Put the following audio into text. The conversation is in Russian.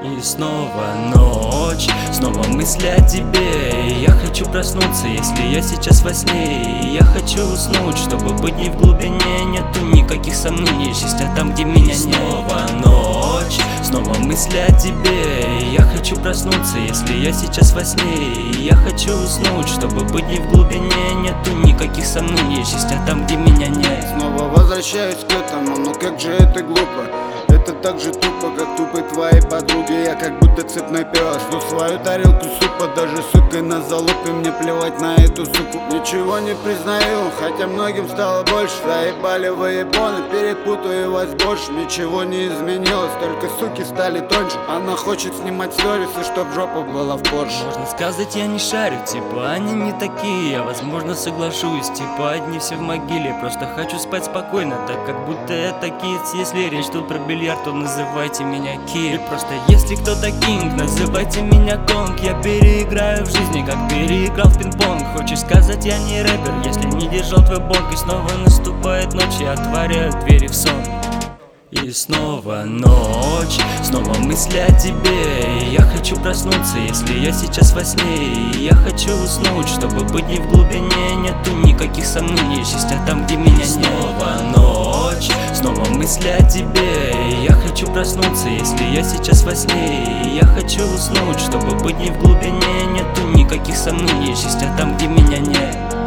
И снова ночь, снова мысли о тебе. И я хочу проснуться, если я сейчас во сне. И я хочу уснуть, чтобы быть не в глубине. Нету никаких сомнений, счастья там, где меня нет. Снова ночь, снова мысли о тебе. И я хочу проснуться, если я сейчас во сне. И я хочу уснуть, чтобы быть не в глубине. Нету никаких сомнений, счастья там, где меня нет. Снова возвращаюсь к этому, но как же это глупо. Это так же тупо, как тупы твои подруги. Я как будто цепной пес, жду свою тарелку супа. Даже сукой на залупе, мне плевать на эту суку. Ничего не признаю, хотя многим стало больше. Заебали выебоны, перепутаю вас больше. Ничего не изменилось, только суки стали тоньше. Она хочет снимать сторисы, чтоб жопа была в Порше. Можно сказать, я не шарю, типа они не такие. Я, возможно, соглашусь, типа одни все в могиле. Просто хочу спать спокойно, так как будто это кидс. Если речь тут про бильярд, то называйте меня Кир. Просто если кто-то кинг, называйте меня Конг. Я переиграю в жизни, как переиграл в пинг-понг. Хочешь сказать, я не рэпер, если не держал твой бонг. И снова наступает ночь, я отворяю двери в сон. И снова ночь, снова мысли о тебе. И я хочу проснуться, если я сейчас во сне. И я хочу уснуть, чтобы быть не в глубине. Нету никаких сомнений, счастья там, где меня нет. Снова ночь, снова мысли о тебе. И я хочу проснуться, если я сейчас во сне. И я хочу уснуть, чтобы быть не в глубине. Нету никаких сомнений, счастья там, где меня нет.